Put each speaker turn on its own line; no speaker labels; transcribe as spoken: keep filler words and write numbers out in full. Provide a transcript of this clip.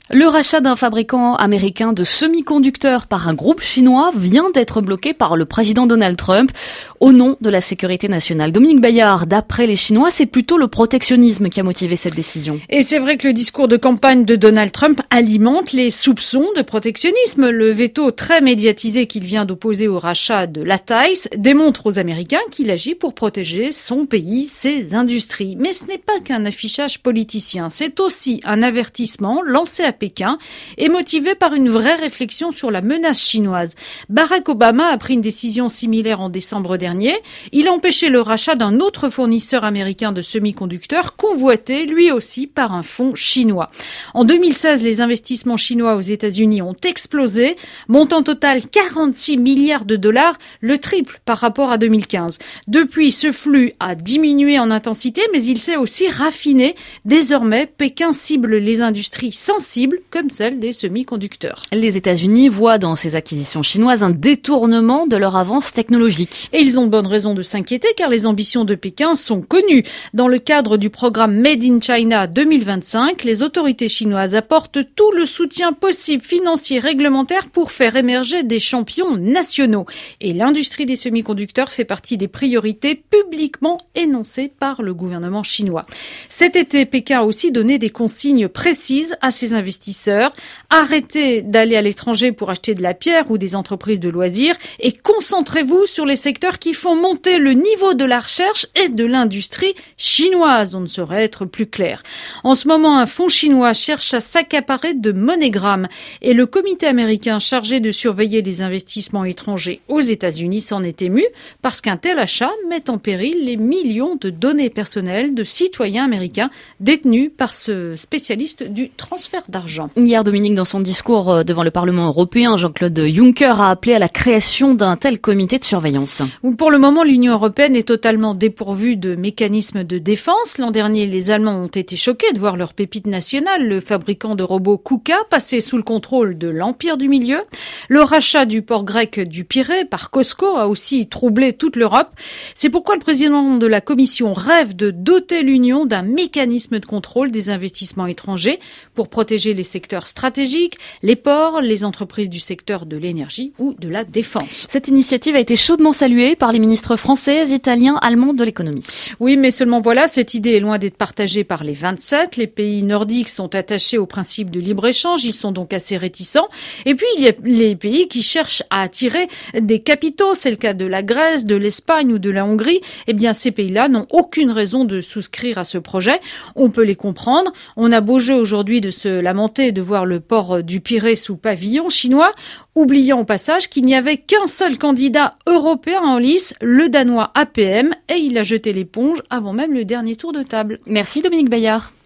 Le rachat d'un fabricant américain de semi-conducteurs par un groupe chinois vient d'être bloqué par le président Donald Trump au nom de la sécurité nationale. Dominique Bayard, d'après les Chinois, c'est plutôt le protectionnisme qui a motivé cette décision.
Et c'est vrai que le discours de campagne de Donald Trump alimente les soupçons de protectionnisme. Le veto très médiatisé qu'il vient d'opposer au rachat de Lattice démontre aux Américains qu'il agit pour protéger son pays, ses industries. Mais ce n'est pas qu'un affichage politicien, c'est aussi un avertissement lancé à Pékin et motivé par une vraie réflexion sur la menace chinoise. Barack Obama a pris une décision similaire en décembre dernier. Il a empêché le rachat d'un autre fournisseur américain de semi-conducteurs convoité lui aussi par un fonds chinois. En deux mille seize, les investissements chinois aux États-Unis ont explosé, montant total quarante-six milliards de dollars, le triple par rapport à deux mille quinze. Depuis, ce flux a diminué en intensité, mais il s'est aussi raffiné. Désormais, Pékin cible les industries sensibles comme celle des semi-conducteurs.
Les États-Unis voient dans ces acquisitions chinoises un détournement de leur avance technologique.
Et ils ont de bonnes raisons de s'inquiéter car les ambitions de Pékin sont connues. Dans le cadre du programme Made in China deux mille vingt-cinq, les autorités chinoises apportent tout le soutien possible financier, réglementaire pour faire émerger des champions nationaux. Et l'industrie des semi-conducteurs fait partie des priorités publiquement énoncées par le gouvernement chinois. Cet été, Pékin a aussi donné des consignes précises à ses investisseurs. Arrêtez d'aller à l'étranger pour acheter de la pierre ou des entreprises de loisirs et concentrez-vous sur les secteurs qui font monter le niveau de la recherche et de l'industrie chinoise. On ne saurait être plus clair. En ce moment, un fonds chinois cherche à s'accaparer de MoneyGram et le comité américain chargé de surveiller les investissements étrangers aux États-Unis s'en est ému parce qu'un tel achat met en péril les millions de données personnelles de citoyens américains détenus par ce spécialiste du transfert d'argent.
Hier, Dominique, dans son discours devant le Parlement européen, Jean-Claude Juncker a appelé à la création d'un tel comité de surveillance.
Pour le moment, l'Union européenne est totalement dépourvue de mécanismes de défense. L'an dernier, les Allemands ont été choqués de voir leur pépite nationale, le fabricant de robots KUKA, passer sous le contrôle de l'Empire du Milieu. Le rachat du port grec du Pirée par Cosco a aussi troublé toute l'Europe. C'est pourquoi le président de la Commission rêve de doter l'Union d'un mécanisme de contrôle des investissements étrangers pour protéger les secteurs stratégiques, les ports, les entreprises du secteur de l'énergie ou de la défense.
Cette initiative a été chaudement saluée par les ministres français, italiens, allemands de l'économie.
Oui, mais seulement voilà, cette idée est loin d'être partagée par les vingt-sept. Les pays nordiques sont attachés au principe de libre-échange, ils sont donc assez réticents. Et puis, il y a les pays qui cherchent à attirer des capitaux, c'est le cas de la Grèce, de l'Espagne ou de la Hongrie. Eh bien, ces pays-là n'ont aucune raison de souscrire à ce projet. On peut les comprendre. On a beau jeu aujourd'hui de se lamenter de voir le port du Pirée sous pavillon chinois, oubliant au passage qu'il n'y avait qu'un seul candidat européen en lice, le Danois A P M, et il a jeté l'éponge avant même le dernier tour de table.
Merci Dominique Bayard.